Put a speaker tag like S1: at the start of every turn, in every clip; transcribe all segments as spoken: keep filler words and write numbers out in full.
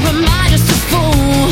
S1: am I just a fool?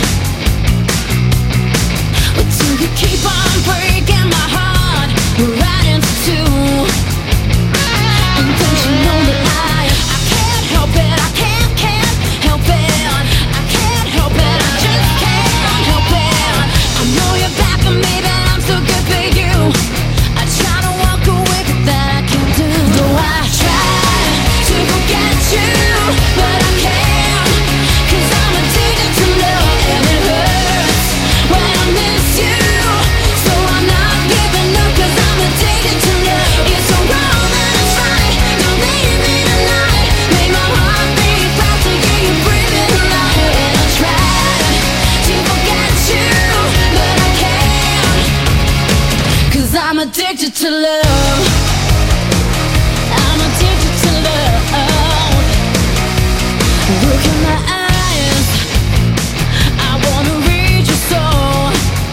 S1: But do you keep on breaking my heart right into two? And don't you know that I, I can't help it, I can't, can't help it. I can't help it, I just can't help it. I know you're back on me, that I'm so good for you. I try to walk away, but that I can't do. Though I try to forget you, but I can't, 'cause I'm addicted to love and it hurts when I miss you. So I'm not giving up, 'cause I'm addicted to love. It's so wrong and it's right, don't leave me tonight. Make my heart beat fast to hear you breathing life. And I try to forget you, but I can't, 'cause I'm addicted to love. I'm addicted to love. Look in my eyes, I wanna read your soul.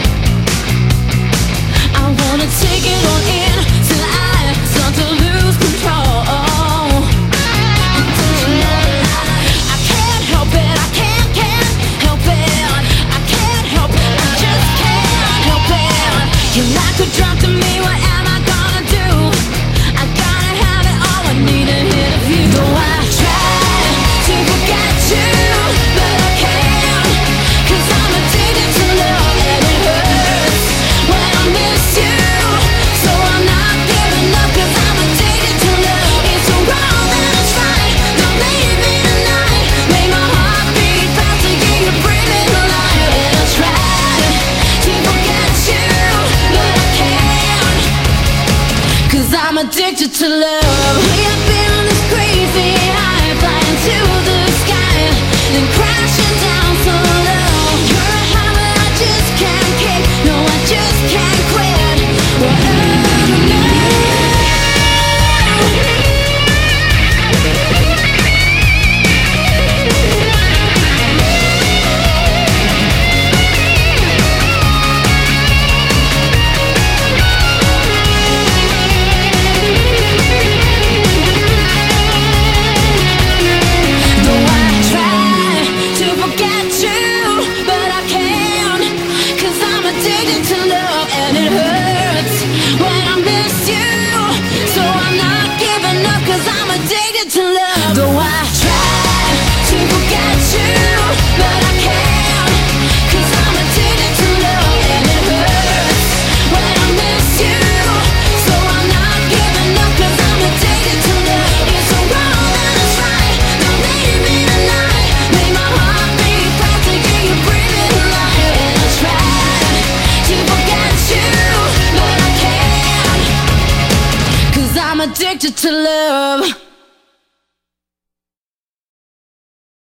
S1: I wanna take it all in till I start to lose control. And don't you know that I, I can't help it, I can't, can't help it. I can't help it, I just can't help it. You're like a drop to me, what am I gonna do? I gotta have it all, I need a hit of you. Though I try to forget you, but I can't, 'cause I'm addicted to love and it hurts when I miss you. So I'm not giving up, 'cause I'm addicted to love. It's so wrong and it's right, don't leave me tonight. Make my heart beat fast to hear you breathing life. And I try to forget you, but I can't, 'cause I'm addicted to love. We have been on this crazy high, flying to the sky, then crashing down so low. You're a high, but I just can't kick. No, I just can't quit. Whoa, no. Though I try to forget you, but I can't, 'cause I'm addicted to love and it hurts when I miss you. So I'm not giving up, 'cause I'm addicted to love. Though I try to forget you, but I can't, 'cause I'm addicted to love and it hurts when I miss you. So I'm not giving up, 'cause I'm addicted to love. It's so wrong and it's right, don't leave me tonight. Make my heart beat fast to hear you breathing life. And I try to forget you, but I can't, 'cause I'm addicted to love.